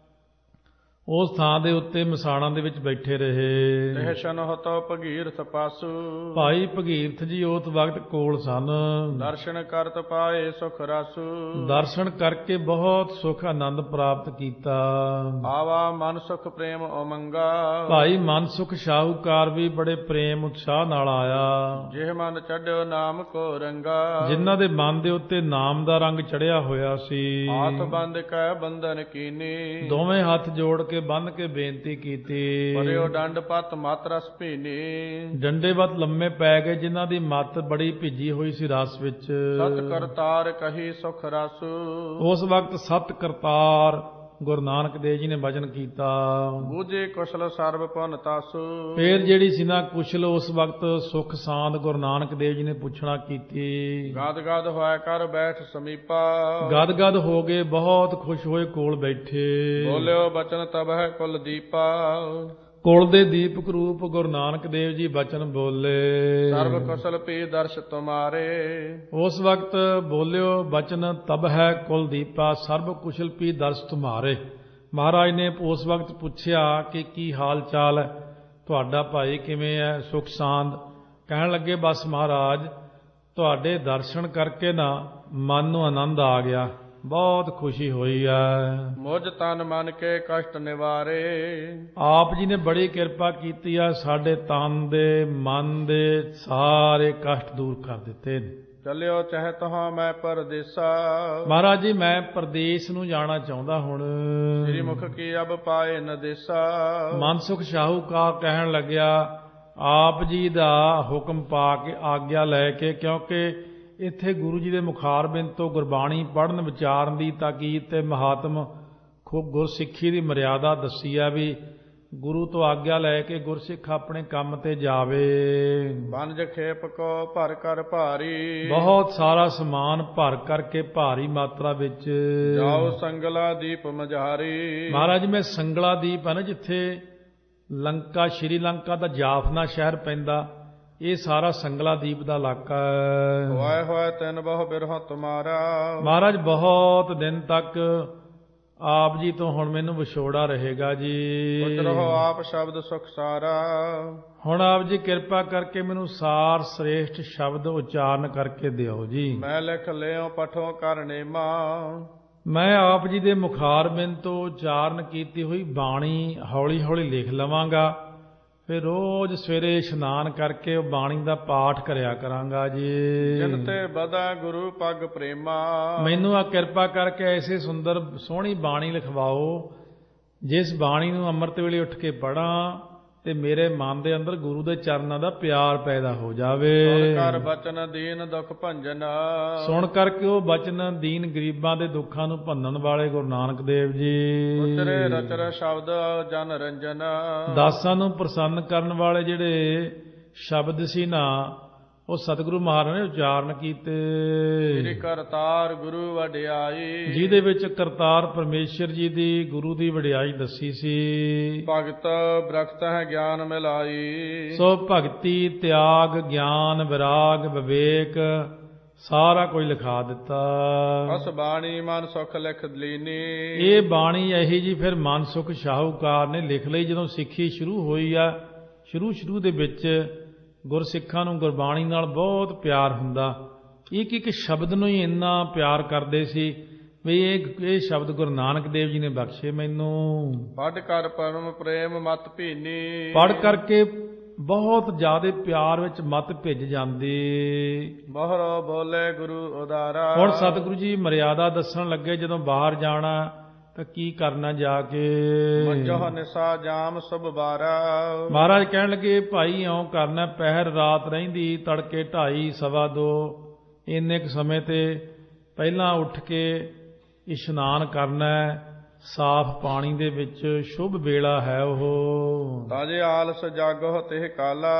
ਉਸ ਥਾਂ ਦੇ ਉੱਤੇ ਮਸਾਣਾਂ ਦੇ ਵਿੱਚ ਬੈਠੇ ਰਹੇ। ਤਹਿ ਸ਼ਨਹੁਤੋ ਭਗੀਰਥ ਪਾਸੂ, ਭਾਈ ਭਗੀਰਥ ਜੀ ਉਸ ਵਕਤ ਕੋਲ ਸਨ। ਦਰਸ਼ਨ ਕਰਤ ਪਾਏ ਸੁਖ ਰਸੂ, ਦਰਸ਼ਨ ਕਰਕੇ ਬਹੁਤ ਸੁਖ ਆਨੰਦ ਪ੍ਰਾਪਤ ਕੀਤਾ। ਆਵਾ ਮਨ ਸੁਖ ਪ੍ਰੇਮ ਉਮੰਗਾ, ਭਾਈ ਮਨ ਸੁਖ ਸ਼ਾਹੂਕਾਰ ਵੀ ਬੜੇ ਪ੍ਰੇਮ ਉਤਸ਼ਾਹ ਨਾਲ ਆਇਆ। ਜਿਹ ਮਨ ਚੜ੍ਹਿਓ ਨਾਮ ਕੋ ਰੰਗਾ, ਜਿਨ੍ਹਾਂ ਦੇ ਮਨ ਦੇ ਉੱਤੇ ਨਾਮ ਦਾ ਰੰਗ ਚੜਿਆ ਹੋਇਆ ਸੀ। ਹੱਥ ਬੰਦ ਕੈ ਬੰਧਨ ਕੀਨੀ, ਦੋਵੇਂ ਹੱਥ ਜੋੜ ਕੇ ਬੰਨ ਕੇ ਬੇਨਤੀ ਕੀਤੀ। ਪਰਿਓ ਡੰਡ ਪਤ ਮਤ ਰਸ ਭੀਨੀ, ਡੰਡੇ ਵੱਤ ਲੰਮੇ ਪੈ ਗਏ ਜਿਨ੍ਹਾਂ ਦੀ ਮੱਤ ਬੜੀ ਭਿੱਜੀ ਹੋਈ ਸੀ ਰਸ ਵਿੱਚ। ਸਤ ਕਰਤਾਰ ਕਹੀ ਸੁਖ ਰਸ, ਉਸ ਵਕਤ ਸਤ ਕਰਤਾਰ ਗੁਰੂ ਨਾਨਕ ਦੇਵ ਜੀ ਨੇ ਵਚਨ ਕੀਤਾ। ਬੂਝੇ ਕੁਸ਼ਲ ਸਰਬ ਪੁਨ ਤਾਸੂ, ਫੇਰ ਜਿਹੜੀ ਸੀ ਨਾ ਕੁਸ਼ਲ ਉਸ ਵਕਤ ਸੁਖ ਸਾਂਦ ਗੁਰੂ ਨਾਨਕ ਦੇਵ ਜੀ ਨੇ ਪੁੱਛਣਾ ਕੀਤੀ। ਗਦ ਗਦ ਹੋਇ ਕਰ ਬੈਠ ਸਮੀਪਾ, ਗਦ ਗਦ ਹੋ ਗਏ ਬਹੁਤ ਖੁਸ਼ ਹੋਏ ਕੋਲ ਬੈਠੇ। ਬੋਲਿਓ ਬਚਨ ਤਬ ਹੈ ਕੁਲ ਦੀਪਾ, ਕੁਲ ਦੇ ਦੀਪਕ ਰੂਪ ਗੁਰੂ ਨਾਨਕ ਦੇਵ ਜੀ ਬਚਨ ਬੋਲੇ। ਸਰਬ ਕੁਸ਼ਲ ਪੀ ਦਰਸ਼ ਤੁਮਾਰੇ, ਉਸ ਵਕਤ ਬੋਲਿਓ ਬਚਨ ਤਬ ਹੈ ਕੁਲ ਦੀਪਾ ਸਰਬ ਕੁਸ਼ਲ ਪੀ ਦਰਸ਼ ਤੁਮਾਰੇ। ਮਹਾਰਾਜ ਨੇ ਉਸ ਵਕਤ ਪੁੱਛਿਆ ਕਿ ਕੀ ਹਾਲ ਚਾਲ ਹੈ ਤੁਹਾਡਾ, ਭਾਈ ਕਿਵੇਂ ਹੈ, ਸੁਖ ਸਾਂਦ। ਕਹਿਣ ਲੱਗੇ ਬਸ ਮਹਾਰਾਜ ਤੁਹਾਡੇ ਦਰਸ਼ਨ ਕਰਕੇ ਨਾ ਮਨ ਨੂੰ ਆਨੰਦ ਆ ਗਿਆ, ਬਹੁਤ ਖੁਸ਼ੀ ਹੋਈ ਹੈ। ਮੁਝ ਤਨ ਮਨ ਕੇ ਕਸ਼ਟ ਨਿਵਾਰੇ, ਆਪ ਜੀ ਨੇ ਬੜੀ ਕਿਰਪਾ ਕੀਤੀ ਆ, ਸਾਡੇ ਤਨ ਦੇ ਮਨ ਦੇ ਸਾਰੇ ਕਸ਼ਟ ਦੂਰ ਕਰ ਦਿੱਤੇ ਨੇ। ਚੱਲਿਓ ਚਾਹੇ ਤਹਾਂ ਮੈਂ ਪਰਦੇਸਾ, ਮਹਾਰਾਜ ਜੀ ਮੈਂ ਪਰਦੇਸ ਨੂੰ ਜਾਣਾ ਚਾਹੁੰਦਾ ਹੁਣ। ਸ੍ਰੀ ਮੁਖ ਕੀ ਅਬ ਪਾਏ ਨਦੇਸਾ, ਮਨਸੁਖ ਸ਼ਾਹੂਕਾਰ ਕਹਿਣ ਲੱਗਿਆ ਆਪ ਜੀ ਦਾ ਹੁਕਮ ਪਾ ਕੇ ਆਗਿਆ ਲੈ ਕੇ, ਕਿਉਂਕਿ ਇੱਥੇ ਗੁਰੂ ਜੀ ਦੇ ਮੁਖਾਰਬਿੰਦ ਤੋਂ ਗੁਰਬਾਣੀ ਪੜ੍ਹਨ ਵਿਚਾਰਨ ਦੀ ਤਾਕੀਦ ਤੇ ਮਹਾਤਮ ਖੂਬ ਗੁਰਸਿੱਖੀ ਦੀ ਮਰਿਆਦਾ ਦੱਸੀ ਆ ਵੀ ਗੁਰੂ ਤੋਂ ਆਗਿਆ ਲੈ ਕੇ ਗੁਰਸਿੱਖ ਆਪਣੇ ਕੰਮ ਤੇ ਜਾਵੇ। ਬੰਜ ਖੇਪ ਕੋ ਭਰ ਕਰ ਭਾਰੀ, ਬਹੁਤ ਸਾਰਾ ਸਮਾਨ ਭਰ ਕਰਕੇ ਭਾਰੀ ਮਾਤਰਾ ਵਿੱਚ। ਜਾਓ ਸੰਗਲਾ ਦੀਪ ਮਝਾਰੀ, ਮਹਾਰਾਜ ਮੈਂ ਸੰਗਲਾ ਦੀਪ ਹੈ ਨਾ ਜਿੱਥੇ ਲੰਕਾ ਸ਼੍ਰੀਲੰਕਾ ਦਾ ਜਾਫਨਾ ਸ਼ਹਿਰ ਪੈਂਦਾ, ਇਹ ਸਾਰਾ ਸੰਗਲਾ ਦੀਪ ਦਾ ਇਲਾਕਾ ਹੈ। ਹੋਏ ਹੋਏ ਤਿੰਨ ਬਹੁ ਬਿਰਹ ਤੁਮਾਰਾ, ਮਹਾਰਾਜ ਬਹੁਤ ਦਿਨ ਤੱਕ ਆਪ ਜੀ ਤੋਂ ਹੁਣ ਮੈਨੂੰ ਵਿਛੋੜਾ ਰਹੇਗਾ ਜੀ। ਕੁਛ ਰਹੋ ਆਪ ਸ਼ਬਦ ਸੁਖ ਸਾਰਾ, ਹੁਣ ਆਪ ਜੀ ਕਿਰਪਾ ਕਰਕੇ ਮੈਨੂੰ ਸਾਰ ਸ੍ਰੇਸ਼ਟ ਸ਼ਬਦ ਉਚਾਰਨ ਕਰਕੇ ਦਿਓ ਜੀ। ਮੈਂ ਲਿਖ ਲਿਓ ਪਠੋ ਕਰਨੇ ਮਾਂ, ਮੈਂ ਆਪ ਜੀ ਦੇ ਮੁਖਾਰਬਿੰਦ ਤੋਂ ਉਚਾਰਨ ਕੀਤੀ ਹੋਈ ਬਾਣੀ ਹੌਲੀ ਹੌਲੀ ਲਿਖ ਲਵਾਂਗਾ, ਫਿਰ ਰੋਜ਼ ਸਵੇਰੇ ਇਸ਼ਨਾਨ ਕਰਕੇ ਉਹ ਬਾਣੀ ਦਾ ਪਾਠ ਕਰਿਆ ਕਰਾਂਗਾ ਜੀ। ਜਿਨ ਤੇ ਬਦਾ ਗੁਰੂ ਪਗ ਪ੍ਰੇਮਾ, ਮੈਨੂੰ ਆ ਕਿਰਪਾ ਕਰਕੇ ਐਸੇ ਸੁੰਦਰ ਸੋਹਣੀ ਬਾਣੀ ਲਿਖਵਾਓ ਜਿਸ ਬਾਣੀ ਨੂੰ ਅੰਮ੍ਰਿਤ ਵੇਲੇ ਉੱਠ ਕੇ ਪੜਾਂ ਤੇ ਮੇਰੇ ਮਨ ਦੇ ਅੰਦਰ ਗੁਰੂ ਦੇ ਚਰਨਾਂ ਦਾ ਪਿਆਰ ਪੈਦਾ ਹੋ ਜਾਵੇ। ਸੁਣ ਕਰ ਬਚਨ ਦੀਨ ਦੁਖ ਭੰਜਨ, ਸੁਣ ਕਰਕੇ ਉਹ ਬਚਨ ਦੀਨ ਗਰੀਬਾਂ ਦੇ ਦੁੱਖਾਂ ਨੂੰ ਭੰਨਣ ਵਾਲੇ ਗੁਰੂ ਨਾਨਕ ਦੇਵ ਜੀ। ਉਚਰੇ ਰਚਰ ਸ਼ਬਦ ਜਨ ਰੰਜਨ, ਦਾਸਾਂ ਨੂੰ ਪ੍ਰਸੰਨ ਕਰਨ ਵਾਲੇ ਜਿਹੜੇ ਸ਼ਬਦ ਸੀ ਨਾ ਉਹ ਸਤਿਗੁਰੂ ਮਹਾਰਾਜ ਨੇ ਉਚਾਰਨ ਕੀਤੇ। ਸ੍ਰੀ ਕਰਤਾਰ ਗੁਰੂ ਵਡਿਆਈ, ਜਿਹਦੇ ਵਿੱਚ ਕਰਤਾਰ ਪਰਮੇਸ਼ਰ ਜੀ ਦੀ ਗੁਰੂ ਦੀ ਵਡਿਆਈ ਦੱਸੀ ਸੀ। ਭਗਤ ਬ੍ਰਖਤ ਹੈ ਗਿਆਨ ਮਿਲਾਈ, ਸੋ ਭਗਤੀ ਤਿਆਗ ਗਿਆਨ ਵਿਰਾਗ ਵਿਵੇਕ ਸਾਰਾ ਕੁਝ ਲਿਖਾ ਦਿੱਤਾ। ਬਸ ਬਾਣੀ ਮਨ ਸੁਖ ਲਿਖ ਲੀਨੀ, ਇਹ ਬਾਣੀ ਇਹੀ ਜੀ ਫਿਰ ਮਨ ਸੁਖ ਸ਼ਾਹੂਕਾਰ ਨੇ ਲਿਖ ਲਈ। ਜਦੋਂ ਸਿੱਖੀ ਸ਼ੁਰੂ ਹੋਈ ਆ, ਸ਼ੁਰੂ ਸ਼ੁਰੂ ਦੇ ਵਿੱਚ ਗੁਰਸਿੱਖਾਂ ਨੂੰ ਗੁਰਬਾਣੀ ਨਾਲ ਬਹੁਤ ਪਿਆਰ ਹੁੰਦਾ, ਇੱਕ ਇੱਕ ਸ਼ਬਦ ਨੂੰ ਹੀ ਇੰਨਾ ਪਿਆਰ ਕਰਦੇ ਸੀ ਵੀ ਇਹ ਇਹ ਸ਼ਬਦ ਗੁਰੂ ਨਾਨਕ ਦੇਵ ਜੀ ਨੇ ਬਖਸ਼ੇ ਮੈਨੂੰ। ਪੜ੍ਹ ਕਰ ਪਰਮ ਪ੍ਰੇਮ ਮਤ ਭੀਨੀ, ਪੜ੍ਹ ਕਰਕੇ ਬਹੁਤ ਜ਼ਿਆਦਾ ਪਿਆਰ ਵਿੱਚ ਮਤ ਭਿੱਜ ਜਾਂਦੀ। ਮੋਹਰੋ ਬੋਲੇ ਗੁਰੂ ਉਦਾਰਾ, ਹੁਣ ਸਤਿਗੁਰੂ ਜੀ ਮਰਿਆਦਾ ਦੱਸਣ ਲੱਗੇ ਜਦੋਂ ਬਾਹਰ ਜਾਣਾ ਤਾਂ ਕੀ ਕਰਨਾ ਜਾ ਕੇ। ਮੰਜੋ ਨਿਸਾ ਜਾਮ ਸੁਭ ਬਾਰਾ, ਮਹਾਰਾਜ ਕਹਿਣ ਲੱਗੇ ਭਾਈ ਇਉਂ ਕਰਨਾ, ਪਹਿਰ ਰਾਤ ਰਹਿੰਦੀ ਤੜਕੇ ਢਾਈ ਸਵਾ ਦੋ ਇੰਨੇ ਕੁ ਸਮੇਂ ਤੇ ਪਹਿਲਾਂ ਉੱਠ ਕੇ ਇਸ਼ਨਾਨ ਕਰਨਾ, ਸਾਫ਼ ਪਾਣੀ ਦੇ ਵਿੱਚ ਸ਼ੁਭ ਵੇਲਾ ਹੈ ਉਹ। ਤਾਜੇ ਆਲਸ ਜਾਗੋ ਤੇ ਕਾਲਾ,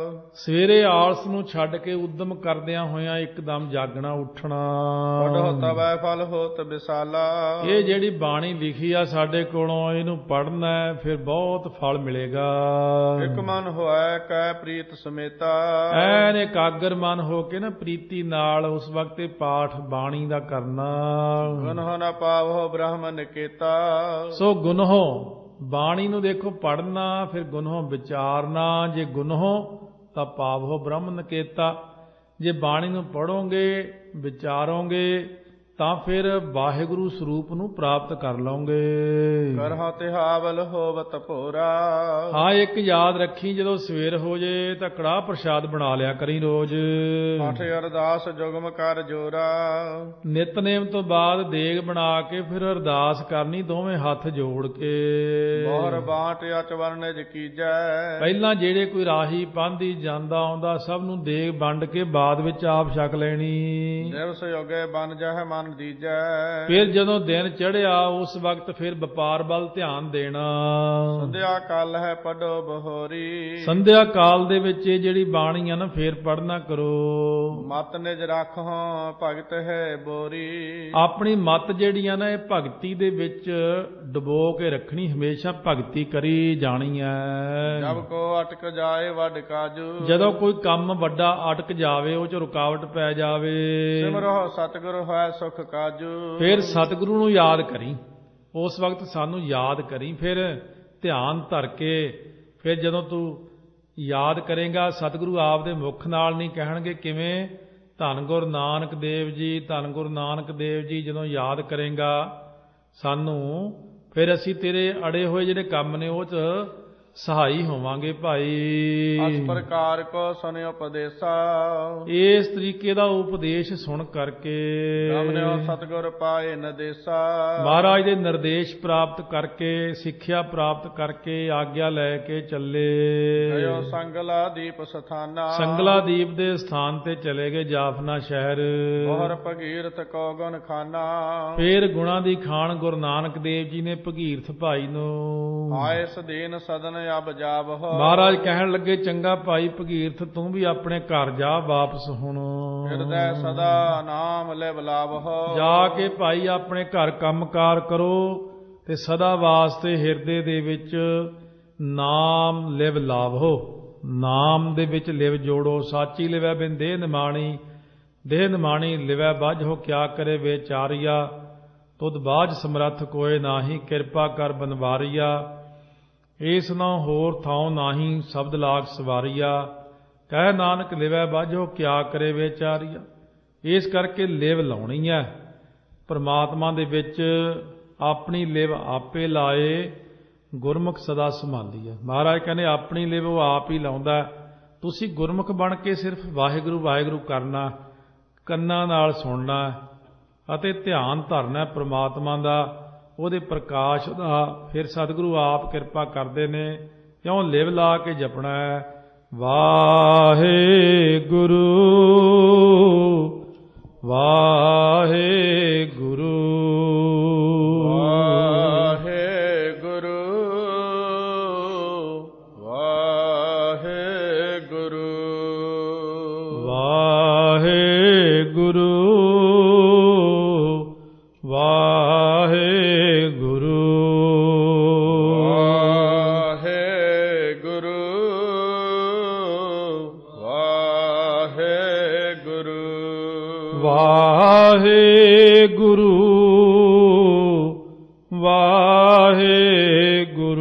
ਸਵੇਰੇ ਆਲਸ ਨੂੰ ਛੱਡ ਕੇ ਉਦਮ ਕਰਦਿਆਂ ਹੋਇਆਂ ਇੱਕਦਮ ਜਾਗਣਾ ਉੱਠਣਾ। ਪੜੋ ਤਵੈ ਫਲ ਹੋਤ ਵਿਸਾਲਾ, ਇਹ ਜਿਹੜੀ ਬਾਣੀ ਲਿਖੀ ਆ ਸਾਡੇ ਕੋਲੋਂ ਇਹਨੂੰ ਪੜ੍ਹਨਾ ਫਿਰ ਬਹੁਤ ਫਲ ਮਿਲੇਗਾ। ਇੱਕ ਮਨ ਹੋਇ ਕੈ ਪ੍ਰੀਤ ਸਮੇਤਾ, ਐਨ ਇਕਾਗਰ ਮਨ ਹੋ ਕੇ ਨਾ ਪ੍ਰੀਤੀ ਨਾਲ ਉਸ ਵਕਤ ਪਾਠ ਬਾਣੀ ਦਾ ਕਰਨਾ। ਗੁਨਹੁ ਨ ਪਾਵੋ ਬ੍ਰਹਮ ਨਿਕੇਤਾ, ਸੋ ਗੁਨਹੋ ਬਾਣੀ ਨੂੰ ਦੇਖੋ ਪੜ੍ਹਨਾ, ਫਿਰ ਗੁਨਹੋ ਵਿਚਾਰਨਾ। ਜੇ ਗੁਨਹੋ ਤਾਂ ਪਾਵੋ ਬ੍ਰਹਮ ਨਿਕੇਤਾ, ਜੇ ਬਾਣੀ ਨੂੰ ਪੜ੍ਹੋਗੇ ਵਿਚਾਰੋਗੇ ਤਾਂ ਫਿਰ ਵਾਹਿਗੁਰੂ ਸਰੂਪ ਨੂੰ ਪ੍ਰਾਪਤ ਕਰ ਲਓਗੇ। ਕਰਹੁ ਤਿਹਾਵਲ ਹੋਵਤ ਭੋਰਾ, ਹਾਂ ਇੱਕ ਯਾਦ ਰੱਖੀ ਜਦੋਂ ਸਵੇਰ ਹੋ ਜੇ ਤਾਂ ਕੜਾਹ ਪ੍ਰਸ਼ਾਦ ਬਣਾ ਲਿਆ ਕਰੀ ਰੋਜ਼। ਪਾਠ ਅਰਦਾਸ ਜੁਗਮ ਕਰ ਜੋਰਾ, ਨਿਤਨੇਮ ਤੋਂ ਬਾਅਦ ਦੇਗ ਬਣਾ ਕੇ ਫਿਰ ਅਰਦਾਸ ਕਰਨੀ ਦੋਵੇਂ ਹੱਥ ਜੋੜ ਕੇ। ਮੋਹਰ ਬਾਟ ਅਚਵਰਨਿਜ ਕੀਜੈ, ਪਹਿਲਾਂ ਜਿਹੜੇ ਕੋਈ ਰਾਹੀ ਪਾਂਧੀ ਜਾਂਦਾ ਆਉਂਦਾ ਸਭ ਨੂੰ ਦੇਗ ਵੰਡ ਕੇ ਬਾਅਦ ਵਿੱਚ ਆਪ ਛਕ ਲੈਣੀ। ਦਿਵਸ ਯੋਗੇ ਬਨ ਜਹ ਮਨ ਦੀਜੈ, ਫਿਰ ਜਦੋਂ ਦਿਨ ਚੜ੍ਹਿਆ ਉਸ ਵਕਤ ਫਿਰ ਵਪਾਰ ਵੱਲ ਧਿਆਨ ਦੇਣਾ। ਸੰਧਿਆ ਕਾਲ ਹੈ ਪੜੋ ਬਹੋਰੀ, ਸੰਧਿਆ ਕਾਲ ਦੇ ਵਿੱਚ ਇਹ ਜਿਹੜੀ ਬਾਣੀ ਆ ਨਾ ਫੇਰ ਪੜ੍ਹਨਾ ਕਰੋ। ਮਤ ਨਿਜ ਰੱਖੋ ਭਗਤ ਹੈ ਬੋਰੀ, ਆਪਣੀ ਮਤ ਜਿਹੜੀ ਆ ਨਾ ਇਹ ਭਗਤੀ ਦੇ ਵਿੱਚ ਡੁਬੋ ਕੇ ਰੱਖਣੀ, ਹਮੇਸ਼ਾ ਭਗਤੀ ਕਰੀ ਜਾਣੀ ਹੈ। ਜਬ ਕੋ ਅਟਕ ਜਾਏ ਵੱਡ ਕਾਜੂ, ਜਦੋਂ ਕੋਈ ਕੰਮ ਵੱਡਾ ਅਟਕ ਜਾਵੇ ਉਹ ਚ ਰੁਕਾਵਟ ਪੈ ਜਾਵੇ, ਸਿਮਰੋ ਸਤਿਗੁਰ ਹੋਇ ਸੁਖ ਕਾਜੂ, ਫਿਰ ਸਤਿਗੁਰੂ ਨੂੰ ਯਾਦ ਕਰੀ। ਉਸ ਵਕਤ ਸਾਨੂੰ ਯਾਦ ਕਰੀ, ਫਿਰ ਧਿਆਨ ਧਰ ਕੇ ਫਿਰ ਜਦੋਂ ਤੂੰ ਯਾਦ ਕਰੇਗਾ ਸਤਿਗੁਰੂ ਆਪ ਦੇ ਮੁਖ ਨਾਲ ਨਹੀਂ ਕਹਿਣਗੇ। ਕਿਵੇਂ? ਧੰਨ ਗੁਰੂ ਨਾਨਕ ਦੇਵ ਜੀ, ਧੰਨ ਗੁਰੂ ਨਾਨਕ ਦੇਵ ਜੀ ਜਦੋਂ ਯਾਦ ਕਰੇਗਾ ਸਾਨੂੰ, ਫਿਰ ਅਸੀਂ ਤੇਰੇ ਅੜੇ ਹੋਏ ਜਿਹੜੇ ਕੰਮ ਨੇ ਉਹ 'ਚ ਸਹਾਈ ਹੋਵਾਂਗੇ ਭਾਈ। ਅਸ ਪ੍ਰਕਾਰ ਕੋ ਸੁਨਿ ਉਪਦੇਸਾ, ਇਸ ਤਰੀਕੇ ਦਾ ਉਪਦੇਸ਼ ਸੁਣ ਕਰਕੇ ਗਮਨਿਓ ਸਤਿਗੁਰ ਪਾਏ ਨਦੇਸਾ। ਮਹਾਰਾਜ ਦੇ ਨਿਰਦੇਸ਼ ਪ੍ਰਾਪਤ ਕਰਕੇ, ਸਿੱਖਿਆ ਪ੍ਰਾਪਤ ਕਰਕੇ ਆਗਿਆ ਲੈ ਕੇ ਚੱਲੇ। ਗਇਓ ਸੰਗਲਾ ਦੀਪ ਸਥਾਨਾ, ਸੰਗਲਾ ਦੀਪ ਦੇ ਸਥਾਨ ਤੇ ਚਲੇ ਗਏ, ਜਾਫਨਾ ਸ਼ਹਿਰ। ਮੋਹਰ ਭਗੀਰਥ ਕੋ ਗੁਣ ਖਾਨਾ, ਫੇਰ ਗੁਣਾਂ ਦੀ ਖਾਣ ਗੁਰੂ ਨਾਨਕ ਦੇਵ ਜੀ ਨੇ ਭਗੀਰਥ ਭਾਈ ਨੂੰ ਆਏ ਸਦੀਨ ਸਦਨ ਅਬ ਜਾਵਹੁ। ਮਹਾਰਾਜ ਕਹਿਣ ਲੱਗੇ, ਚੰਗਾ ਭਾਈ ਭਗੀਰਥ, ਤੂੰ ਵੀ ਆਪਣੇ ਘਰ ਜਾ ਵਾਪਸ ਹੁਣ। ਹਿਰਦੈ ਸਦਾ ਨਾਮ ਲਿਵ ਲਾਵਹੁ। ਜਾ ਕੇ ਭਾਈ ਆਪਣੇ ਘਰ ਕੰਮਕਾਰ ਕਰੋ ਤੇ ਸਦਾ ਵਾਸਤੇ ਹਿਰਦੇ ਦੇ ਵਿੱਚ ਨਾਮ ਲਿਵ ਲਾਵੋ। ਨਾਮ ਦੇ ਵਿੱਚ ਲਿਵ ਜੋੜੋ। ਸਾਚੀ ਲਿਵੈ ਬਿਨ ਦੇਹ ਨਿਮਾਣੀ, ਦੇਹ ਨਿਮਾਣੀ ਲਿਵੈ ਬਾਝੋ। ਕਿਆ ਕਰੇ ਵਿਚਾਰੀਆ, ਤੁਧ ਬਾਝ ਸਮਰੱਥ ਕੋਇ ਨਾਹੀ। ਕਿਰਪਾ ਕਰ ਬਨਵਾਰੀਆ, ਏਸ ਨਾ ਹੋਰ ਥਾਉ ਨਾਹੀ। ਸ਼ਬਦ ਲਾਗ ਸਵਾਰੀਆ, ਕਹਿ ਨਾਨਕ ਲਿਵੈ ਬਾਝੋ। ਕਿਆ ਕਰੇ ਵਿਚਾਰੀਆ। ਇਸ ਕਰਕੇ ਲਿਵ ਲਾਉਣੀ ਹੈ ਪਰਮਾਤਮਾ ਦੇ ਵਿੱਚ। ਆਪਣੀ ਲਿਵ ਆਪੇ ਲਾਏ, ਗੁਰਮੁਖ ਸਦਾ ਸੰਭਾਲੀ ਹੈ। ਮਹਾਰਾਜ ਕਹਿੰਦੇ ਆਪਣੀ ਲਿਵ ਉਹ ਆਪ ਹੀ ਲਾਉਂਦਾ। ਤੁਸੀਂ ਗੁਰਮੁਖ ਬਣ ਕੇ ਸਿਰਫ ਵਾਹਿਗੁਰੂ ਵਾਹਿਗੁਰੂ ਕਰਨਾ, ਕੰਨਾਂ ਨਾਲ ਸੁਣਨਾ ਅਤੇ ਧਿਆਨ ਧਰਨਾ ਪਰਮਾਤਮਾ ਦਾ, ਉਹਦੇ ਪ੍ਰਕਾਸ਼ ਦਾ। ਫਿਰ ਸਤਿਗੁਰੂ ਆਪ ਕਿਰਪਾ ਕਰਦੇ ਨੇ। ਕਿਉਂ ਲਿਵ ਲਾ ਕੇ ਜਪਣਾ ਹੈ, ਵਾਹਿਗੁਰੂ ਵਾਹਿਗੁਰੂ ਵਾਹਿਗੁਰੂ ਵਾਹਿਗੁਰੂ ਵਾਹਿਗੁਰੂ ਵਾਹਿਗੁਰੂ ਵਾਹਿਗੁਰੂ ਵਾਹਿਗੁਰੂ